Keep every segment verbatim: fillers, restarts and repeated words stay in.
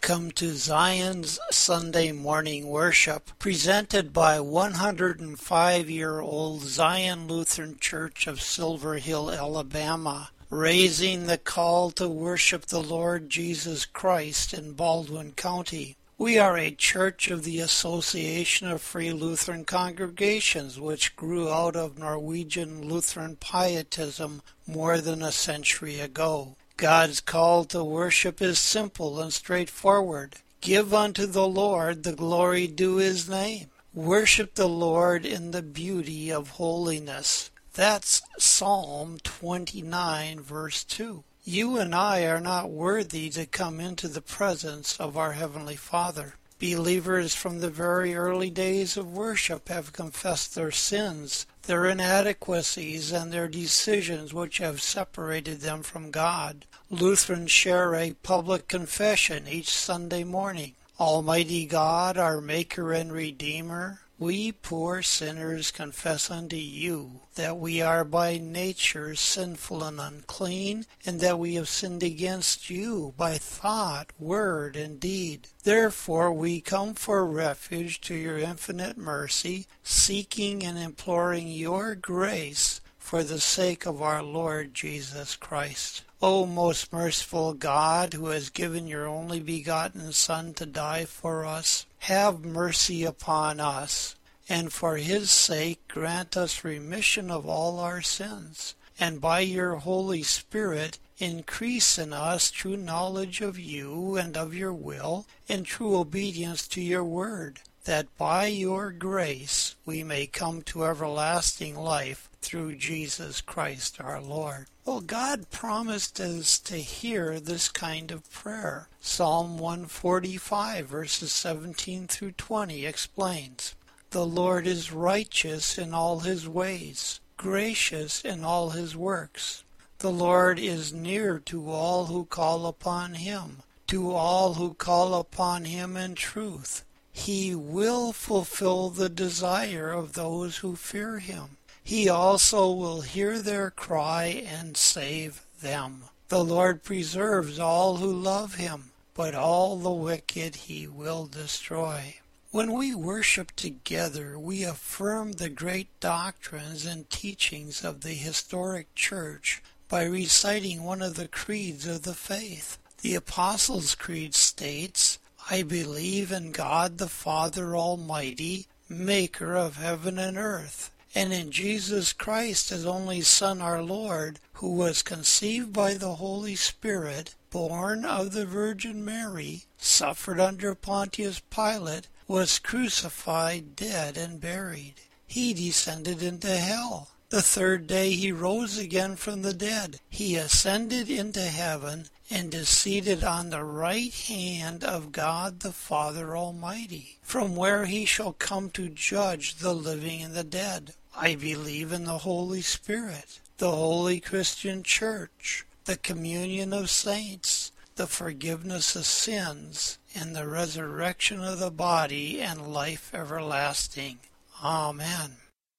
Welcome to Zion's Sunday Morning Worship, presented by one hundred five-year-old Zion Lutheran Church of Silver Hill, Alabama, raising the call to worship the Lord Jesus Christ in Baldwin County. We are a church of the Association of Free Lutheran Congregations, which grew out of Norwegian Lutheran pietism more than a century ago. God's call to worship is simple and straightforward. Give unto the Lord the glory due his name. Worship the Lord in the beauty of holiness. That's Psalm twenty-nine, verse two. You and I are not worthy to come into the presence of our Heavenly Father. Believers from the very early days of worship have confessed their sins, their inadequacies, and their decisions which have separated them from God. Lutherans share a public confession each Sunday morning. Almighty God, our Maker and Redeemer, we poor sinners confess unto you that we are by nature sinful and unclean, and that we have sinned against you by thought, word, and deed. Therefore we come for refuge to your infinite mercy, seeking and imploring your grace for the sake of our Lord Jesus Christ. O most merciful God, who has given your only begotten Son to die for us, have mercy upon us, and for his sake grant us remission of all our sins, and by your Holy Spirit increase in us true knowledge of you and of your will, and true obedience to your word, that by your grace we may come to everlasting life through Jesus Christ our Lord. Well, God promised us to hear this kind of prayer. Psalm one forty-five, verses seventeen through twenty explains, "The Lord is righteous in all his ways, gracious in all his works. The Lord is near to all who call upon him, to all who call upon him in truth. He will fulfill the desire of those who fear him. He also will hear their cry and save them. The Lord preserves all who love him, but all the wicked he will destroy." When we worship together, we affirm the great doctrines and teachings of the historic church by reciting one of the creeds of the faith. The Apostles' Creed states, "I believe in God the Father Almighty, maker of heaven and earth, and in Jesus Christ, his only Son, our Lord, who was conceived by the Holy Spirit, born of the Virgin Mary, suffered under Pontius Pilate, was crucified, dead, and buried. He descended into hell. The third day he rose again from the dead. He ascended into heaven and is seated on the right hand of God the Father Almighty, from where he shall come to judge the living and the dead. I believe in the Holy Spirit, the holy Christian Church, the communion of saints, the forgiveness of sins, and the resurrection of the body and life everlasting. Amen."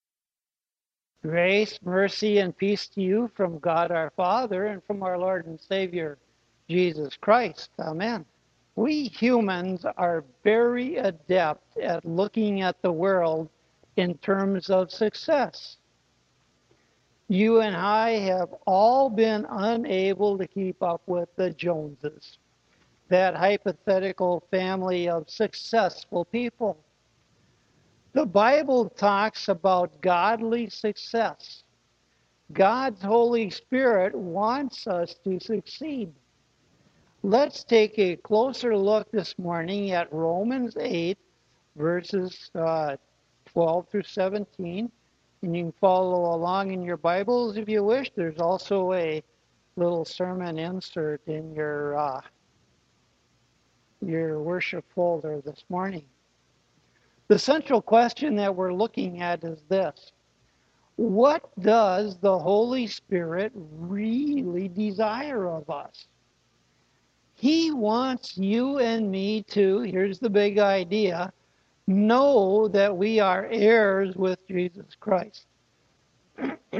Grace, mercy, and peace to you from God our Father and from our Lord and Savior, Jesus Christ. Amen. We humans are very adept at looking at the world in terms of success. You and I have all been unable to keep up with the Joneses, that hypothetical family of successful people. The Bible talks about godly success. God's Holy Spirit wants us to succeed. Let's take a closer look this morning at Romans eight, verses uh, twelve through seventeen. And you can follow along in your Bibles if you wish. There's also a little sermon insert in your uh, your worship folder this morning. The central question that we're looking at is this: what does the Holy Spirit really desire of us? He wants you and me to, here's the big idea, know that we are heirs with Jesus Christ.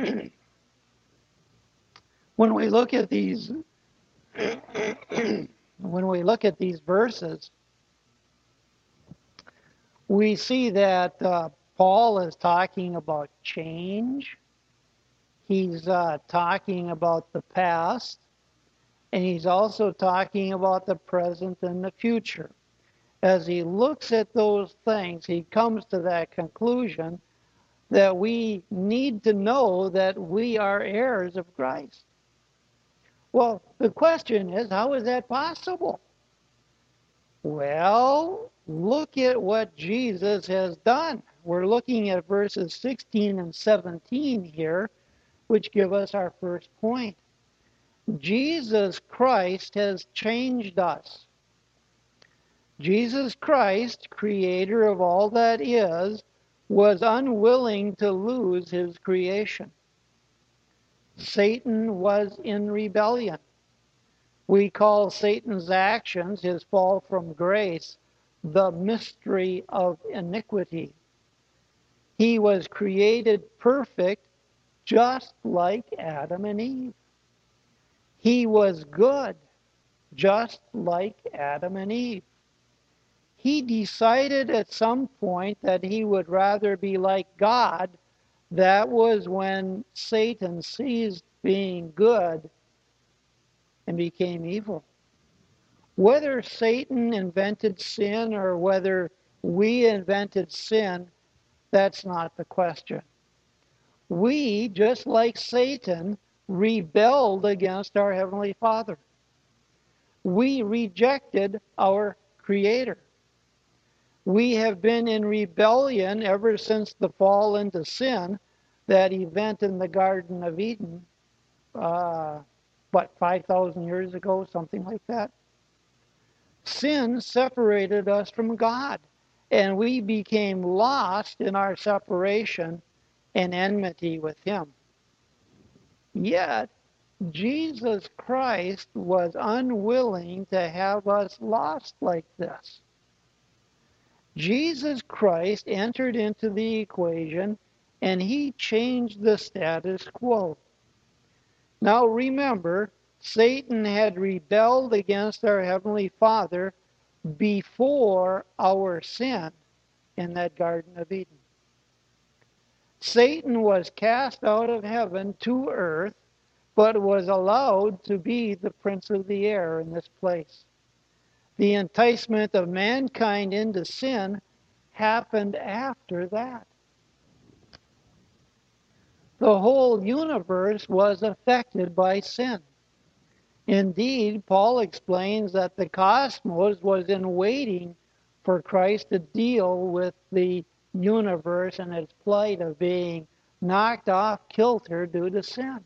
When we look at these When we look at these verses, we see that uh, Paul is talking about change. He's uh, talking about the past, and he's also talking about the present and the future. As he looks at those things, he comes to that conclusion that we need to know that we are heirs of Christ. Well, the question is, how is that possible? Well, look at what Jesus has done. We're looking at verses sixteen and seventeen here, which give us our first point. Jesus Christ has changed us. Jesus Christ, creator of all that is, was unwilling to lose his creation. Satan was in rebellion. We call Satan's actions, his fall from grace, the mystery of iniquity. He was created perfect, just like Adam and Eve. He was good, just like Adam and Eve. He decided at some point that he would rather be like God. That was when Satan ceased being good and became evil. Whether Satan invented sin or whether we invented sin, that's not the question. We, just like Satan, rebelled against our Heavenly Father. We rejected our Creator. We have been in rebellion ever since the fall into sin, that event in the Garden of Eden, uh, what, five thousand years ago, something like that. Sin separated us from God, and we became lost in our separation and enmity with Him. Yet, Jesus Christ was unwilling to have us lost like this. Jesus Christ entered into the equation, and He changed the status quo. Now remember, Satan had rebelled against our Heavenly Father before our sin in that Garden of Eden. Satan was cast out of heaven to earth, but was allowed to be the prince of the air in this place. The enticement of mankind into sin happened after that. The whole universe was affected by sin. Indeed, Paul explains that the cosmos was in waiting for Christ to deal with the universe and its plight of being knocked off kilter due to sin.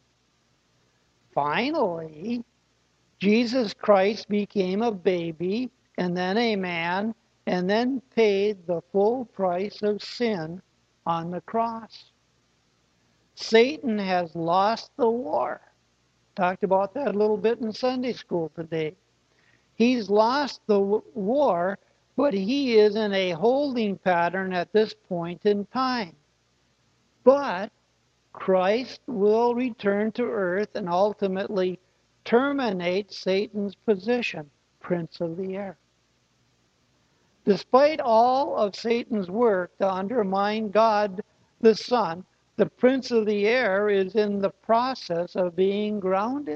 Finally, Jesus Christ became a baby and then a man and then paid the full price of sin on the cross. Satan has lost the war. Talked about that a little bit in Sunday school today. He's lost the war, but he is in a holding pattern at this point in time. But Christ will return to earth and ultimately terminate Satan's position, Prince of the Air. Despite all of Satan's work to undermine God the Son, the Prince of the Air is in the process of being grounded.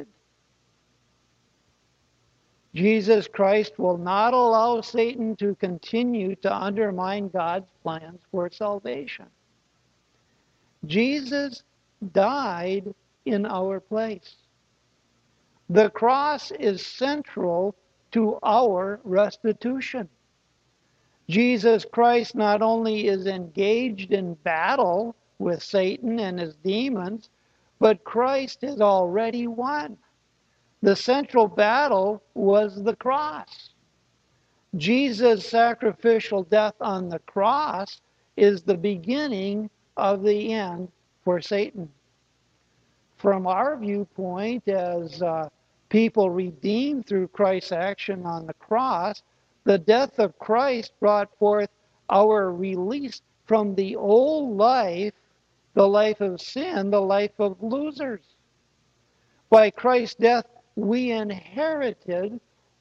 Jesus Christ will not allow Satan to continue to undermine God's plans for salvation. Jesus died in our place. The cross is central to our restitution. Jesus Christ not only is engaged in battle with Satan and his demons, but Christ has already won. The central battle was the cross. Jesus' sacrificial death on the cross is the beginning of the end for Satan. From our viewpoint, as uh, people redeemed through Christ's action on the cross, the death of Christ brought forth our release from the old life, the life of sin, the life of losers. By Christ's death, we inherited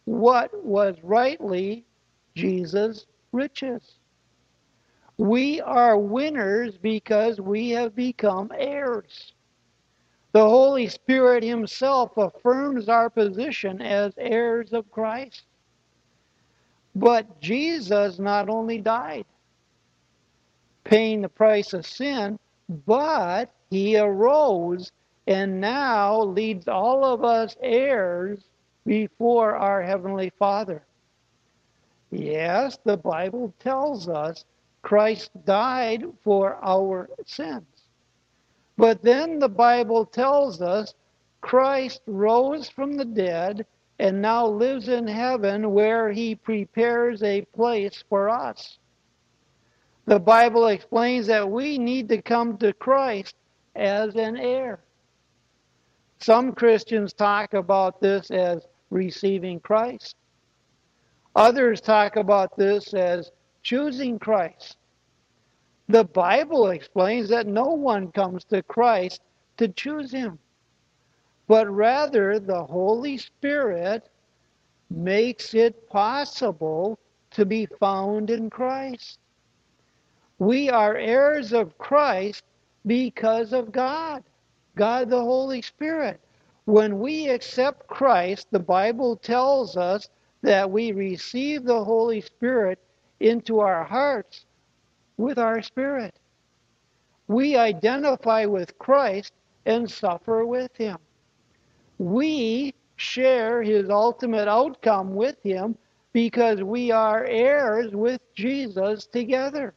what was rightly Jesus' riches. We are winners because we have become heirs. The Holy Spirit himself affirms our position as heirs of Christ. But Jesus not only died, paying the price of sin, but he arose and now leads all of us heirs before our Heavenly Father. Yes, the Bible tells us Christ died for our sins. But then the Bible tells us Christ rose from the dead and now lives in heaven where he prepares a place for us. The Bible explains that we need to come to Christ as an heir. Some Christians talk about this as receiving Christ. Others talk about this as choosing Christ. The Bible explains that no one comes to Christ to choose him, but rather the Holy Spirit makes it possible to be found in Christ. We are heirs of Christ because of God, God the Holy Spirit. When we accept Christ, the Bible tells us that we receive the Holy Spirit into our hearts with our spirit. We identify with Christ and suffer with him. We share his ultimate outcome with him because we are heirs with Jesus together.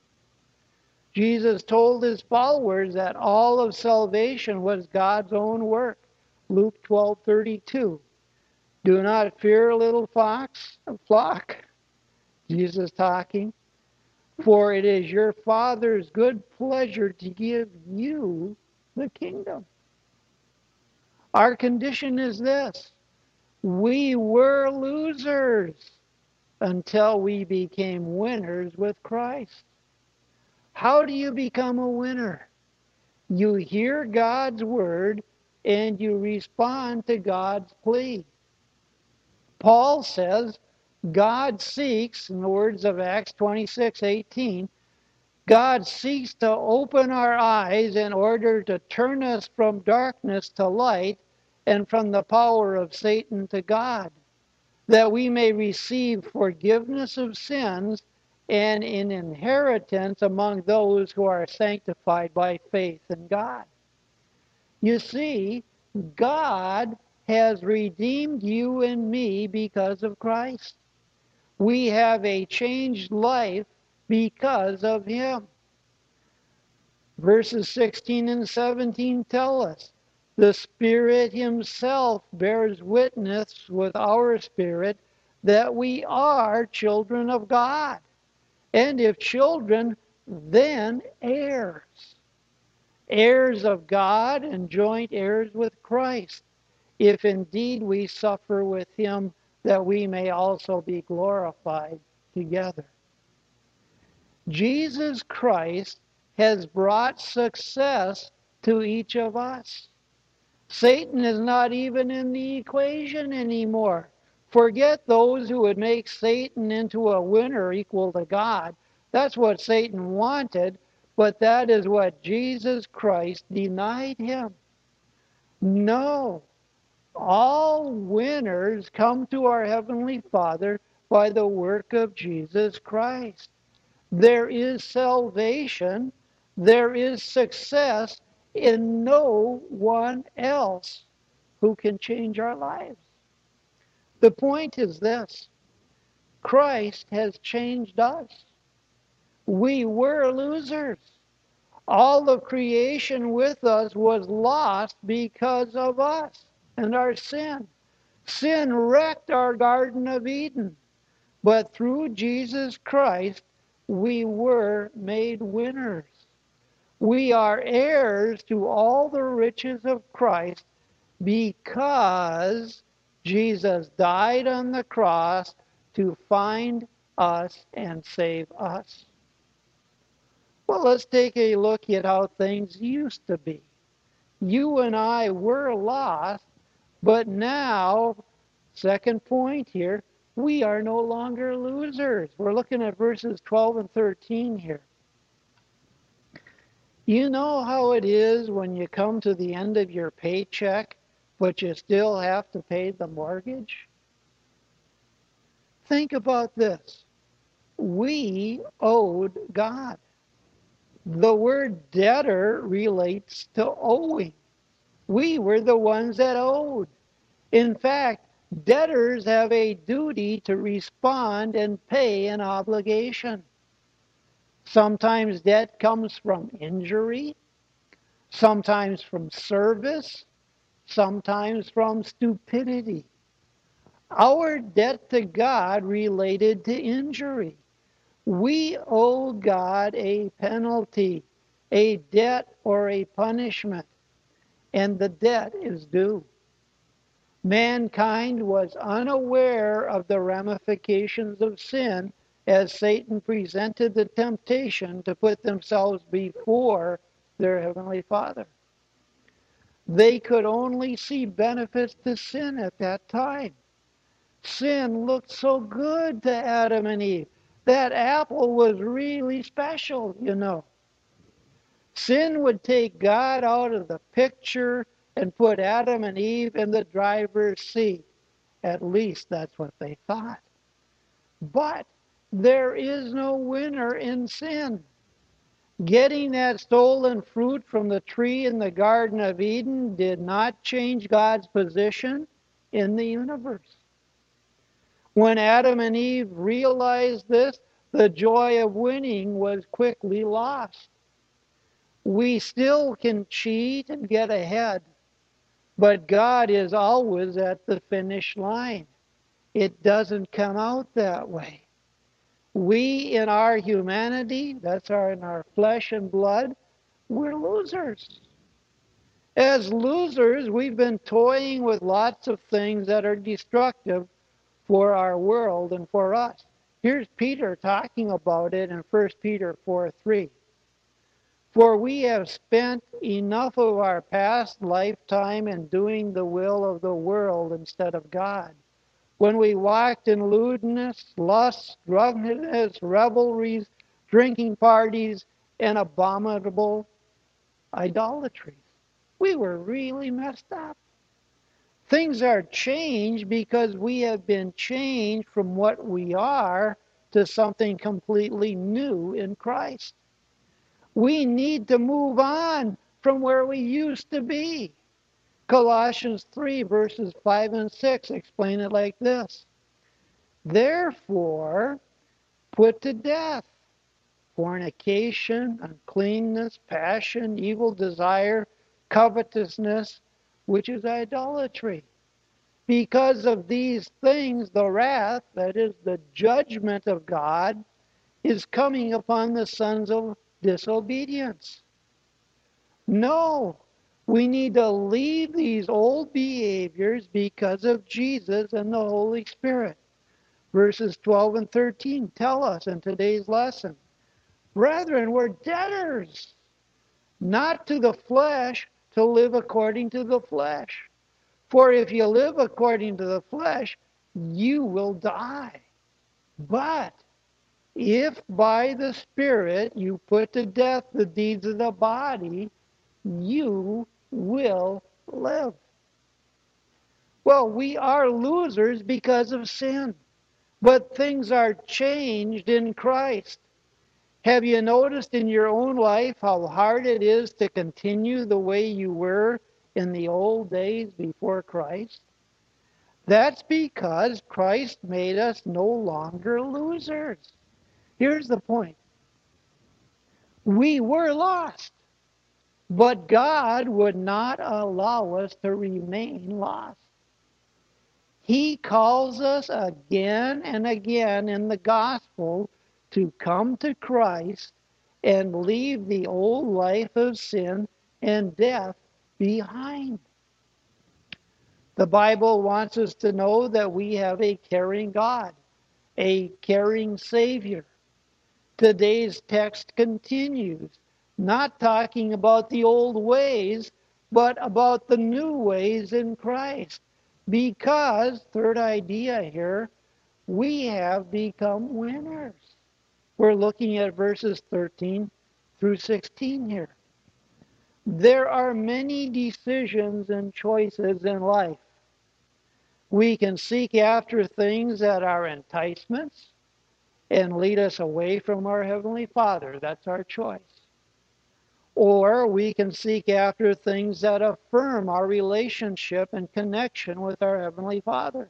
Jesus told his followers that all of salvation was God's own work. Luke twelve thirty-two. Do not fear, little fox, flock. Jesus talking. For it is your Father's good pleasure to give you the kingdom. Our condition is this. We were losers until we became winners with Christ. How do you become a winner? You hear God's word and you respond to God's plea. Paul says, God seeks, in the words of Acts twenty-six eighteen, God seeks to open our eyes in order to turn us from darkness to light and from the power of Satan to God, that we may receive forgiveness of sins and an inheritance among those who are sanctified by faith in God. You see, God has redeemed you and me because of Christ. We have a changed life because of him. Verses sixteen and seventeen tell us, the Spirit himself bears witness with our spirit that we are children of God. And if children, then heirs. Heirs of God and joint heirs with Christ, if indeed we suffer with him, that we may also be glorified together. Jesus Christ has brought success to each of us. Satan is not even in the equation anymore. Forget those who would make Satan into a winner equal to God. That's what Satan wanted, but that is what Jesus Christ denied him. No. All winners come to our Heavenly Father by the work of Jesus Christ. There is salvation, there is success in no one else who can change our lives. The point is this: Christ has changed us. We were losers. All of creation with us was lost because of us and our sin. Sin wrecked our Garden of Eden. But through Jesus Christ, we were made winners. We are heirs to all the riches of Christ because Jesus died on the cross to find us and save us. Well, let's take a look at how things used to be. You and I were lost, but now Second point here, we are no longer losers. We're looking at verses twelve and thirteen here. You know how it is when you come to the end of your paycheck, but you still have to pay the mortgage? Think about this. We owed God. The word debtor relates to owing. We were the ones that owed. In fact, debtors have a duty to respond and pay an obligation. Sometimes debt comes from injury, sometimes from service, sometimes from stupidity. Our debt to God related to injury. We owe God a penalty, a debt or a punishment, and the debt is due. Mankind was unaware of the ramifications of sin as Satan presented the temptation to put themselves before their Heavenly Father. They could only see benefits to sin at that time. Sin looked so good to Adam and Eve. That apple was really special, you know. Sin would take God out of the picture and put Adam and Eve in the driver's seat. At least that's what they thought. But there is no winner in sin. Getting that stolen fruit from the tree in the Garden of Eden did not change God's position in the universe. When Adam and Eve realized this, the joy of winning was quickly lost. We still can cheat and get ahead, but God is always at the finish line. It doesn't come out that way. We, in our humanity, that's our in our flesh and blood, we're losers. As losers, we've been toying with lots of things that are destructive for our world and for us. Here's Peter talking about it in First Peter four three. For we have spent enough of our past lifetime in doing the will of the world instead of God, when we walked in lewdness, lust, drunkenness, revelries, drinking parties, and abominable idolatries. We were really messed up. Things are changed because we have been changed from what we are to something completely new in Christ. We need to move on from where we used to be. Colossians three, verses five and six explain it like this. Therefore, put to death fornication, uncleanness, passion, evil desire, covetousness, which is idolatry. Because of these things, the wrath, that is the judgment of God, is coming upon the sons of disobedience. No, we need to leave these old behaviors because of Jesus and the Holy Spirit. Verses twelve and thirteen tell us in today's lesson, brethren, we're debtors, not to the flesh, to live according to the flesh. For if you live according to the flesh, you will die. But if by the Spirit you put to death the deeds of the body, you will live. Well, we are losers because of sin, but things are changed in Christ. Have you noticed in your own life how hard it is to continue the way you were in the old days before Christ? That's because Christ made us no longer losers. Here's the point. We were lost, but God would not allow us to remain lost. He calls us again and again in the gospel to come to Christ and leave the old life of sin and death behind. The Bible wants us to know that we have a caring God, a caring Savior. Today's text continues, not talking about the old ways, but about the new ways in Christ. Because, third idea here, we have become winners. We're looking at verses thirteen through sixteen here. There are many decisions and choices in life. We can seek after things that are enticements and lead us away from our Heavenly Father. That's our choice. Or we can seek after things that affirm our relationship and connection with our Heavenly Father.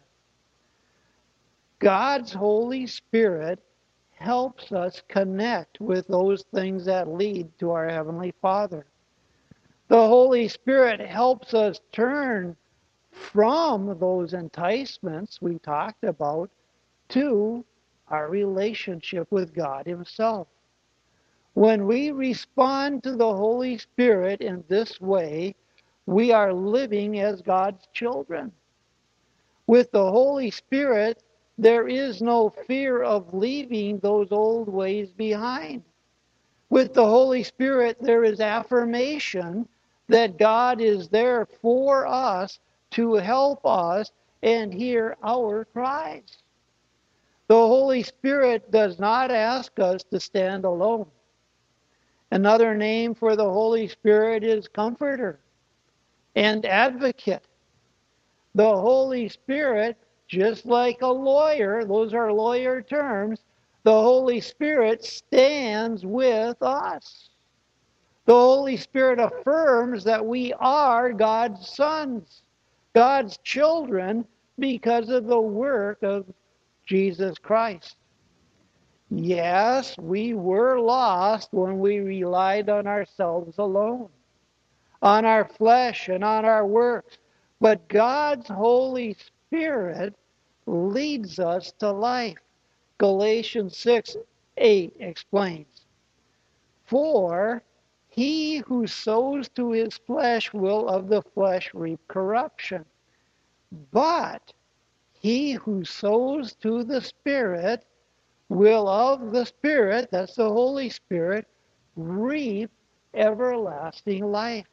God's Holy Spirit helps us connect with those things that lead to our Heavenly Father. The Holy Spirit helps us turn from those enticements we talked about to our relationship with God Himself. When we respond to the Holy Spirit in this way, we are living as God's children. With the Holy Spirit, there is no fear of leaving those old ways behind. With the Holy Spirit, there is affirmation that God is there for us to help us and hear our cries. The Holy Spirit does not ask us to stand alone. Another name for the Holy Spirit is Comforter and Advocate. The Holy Spirit, just like a lawyer, those are lawyer terms, the Holy Spirit stands with us. The Holy Spirit affirms that we are God's sons, God's children, because of the work of Jesus Christ. Yes, we were lost when we relied on ourselves alone, on our flesh and on our works. But God's Holy Spirit leads us to life. Galatians six eight explains, "For he who sows to his flesh will of the flesh reap corruption. But he who sows to the Spirit will of the Spirit," that's the Holy Spirit, "reap everlasting life."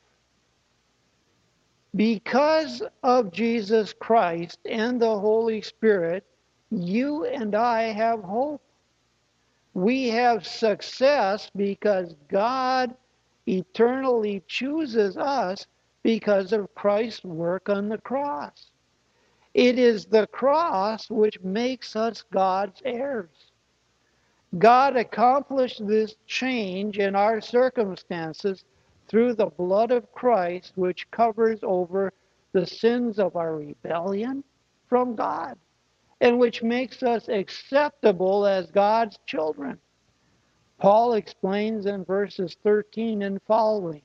Because of Jesus Christ and the Holy Spirit, you and I have hope. We have success because God eternally chooses us because of Christ's work on the cross. It is the cross which makes us God's heirs. God accomplished this change in our circumstances through the blood of Christ, which covers over the sins of our rebellion from God, and which makes us acceptable as God's children. Paul explains in verses thirteen and following,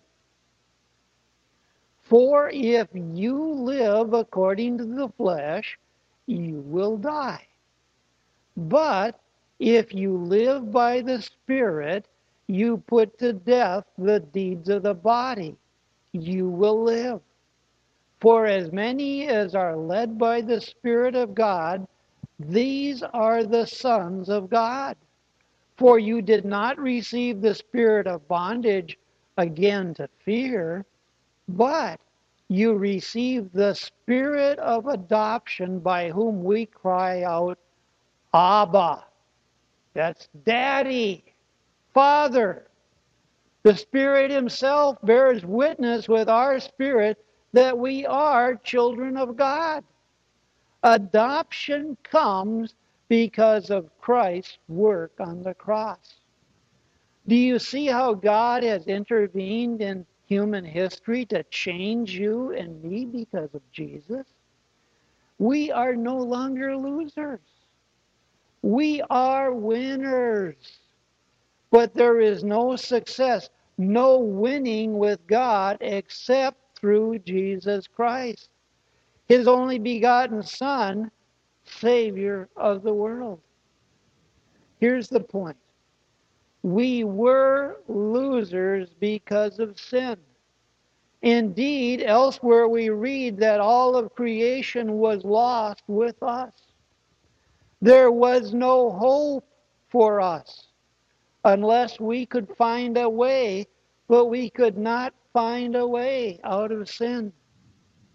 "For if you live according to the flesh, you will die. But if you live by the Spirit, you put to death the deeds of the body. You will live. For as many as are led by the Spirit of God, these are the sons of God. For you did not receive the spirit of bondage again to fear, but you received the Spirit of adoption, by whom we cry out, Abba." That's Daddy, Father. The Spirit Himself bears witness with our spirit that we are children of God. Adoption comes because of Christ's work on the cross. Do you see how God has intervened in human history to change you and me because of Jesus? We are no longer losers. We are winners. But there is no success, no winning with God except through Jesus Christ, His only begotten Son, Savior of the world. Here's the point. We were losers because of sin. Indeed, elsewhere we read that all of creation was lost with us. There was no hope for us unless we could find a way, but we could not find a way out of sin.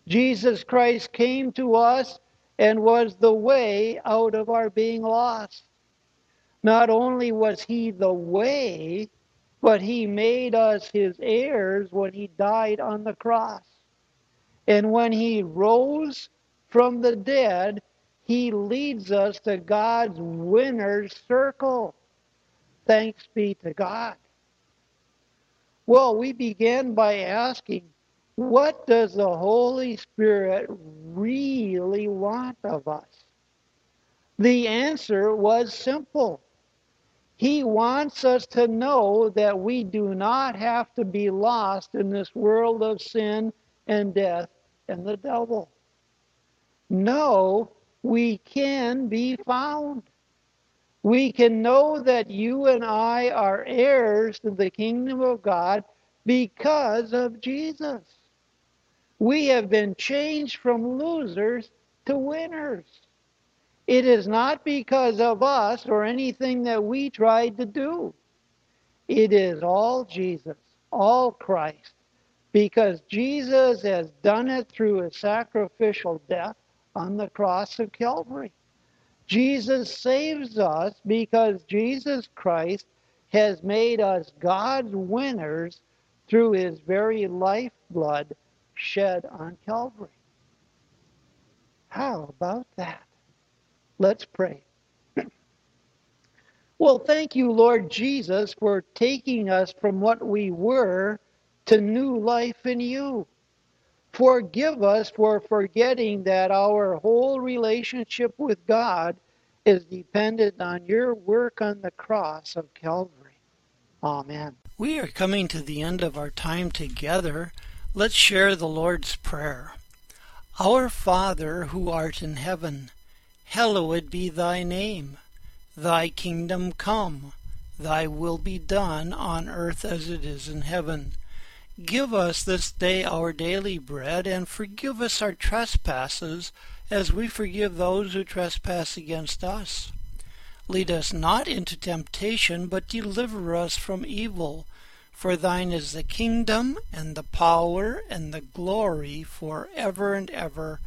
Jesus Christ came to us and was the way out of our being lost. Not only was he the way, but he made us his heirs when he died on the cross. And when he rose from the dead, he leads us to God's winner's circle. Thanks be to God. Well, we began by asking, what does the Holy Spirit really want of us? The answer was simple. He wants us to know that we do not have to be lost in this world of sin and death and the devil. No, we can be found. We can know that you and I are heirs to the kingdom of God because of Jesus. We have been changed from losers to winners. It is not because of us or anything that we tried to do. It is all Jesus, all Christ, because Jesus has done it through his sacrificial death on the cross of Calvary. Jesus saves us because Jesus Christ has made us God's winners through his very lifeblood shed on Calvary. How about that? Let's pray. Well, thank you, Lord Jesus, for taking us from what we were to new life in you. Forgive us for forgetting that our whole relationship with God is dependent on your work on the cross of Calvary. Amen. We are coming to the end of our time together. Let's share the Lord's Prayer. Our Father, who art in heaven, hallowed be thy name. Thy kingdom come. Thy will be done on earth as it is in heaven. Give us this day our daily bread, and forgive us our trespasses, as we forgive those who trespass against us. Lead us not into temptation, but deliver us from evil. For thine is the kingdom, and the power, and the glory, for ever and ever.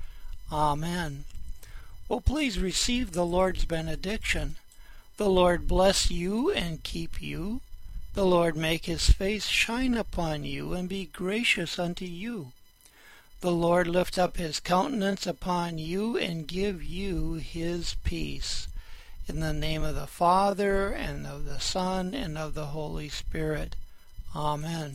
Amen. Well, please receive the Lord's benediction. The Lord bless you and keep you. The Lord make his face shine upon you and be gracious unto you. The Lord lift up his countenance upon you and give you his peace. In the name of the Father, and of the Son, and of the Holy Spirit. Amen.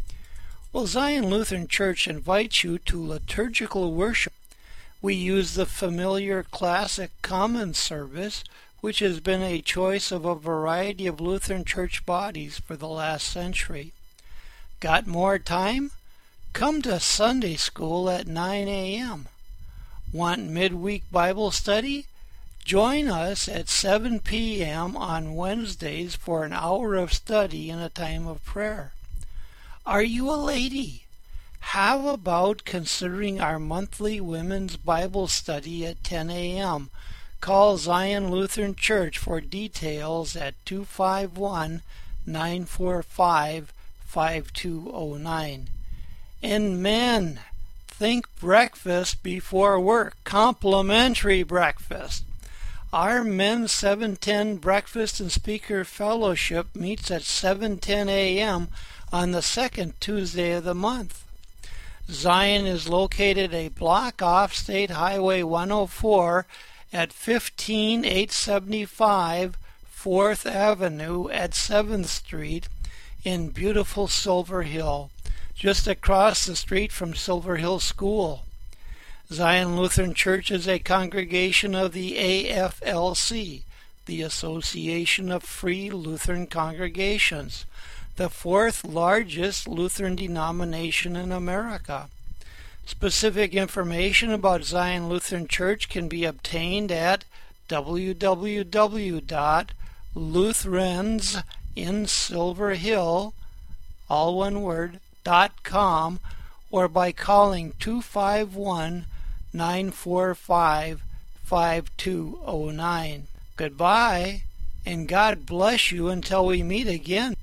Well, Zion Lutheran Church invites you to liturgical worship. We use the familiar classic common service, which has been a choice of a variety of Lutheran church bodies for the last century. Got more time? Come to Sunday school at nine a.m. Want midweek Bible study? Join us at seven p.m. on Wednesdays for an hour of study and a time of prayer. Are you a lady? How about considering our monthly women's Bible study at ten a.m.? Call Zion Lutheran Church for details at two five one, nine four five, five two zero nine. And men, think breakfast before work, complimentary breakfast. Our Men's seven ten Breakfast and Speaker Fellowship meets at seven ten a.m. on the second Tuesday of the month. Zion is located a block off State Highway one oh four at fifteen eight seventy-five fourth Avenue at seventh Street in beautiful Silver Hill, just across the street from Silver Hill School. Zion Lutheran Church is a congregation of the A F L C, the Association of Free Lutheran Congregations, the fourth largest Lutheran denomination in America. Specific information about Zion Lutheran Church can be obtained at w w w dot lutherans in silver hill, all one word, dot com, or by calling two five one, nine four five, five two zero nine. Goodbye, and God bless you until we meet again.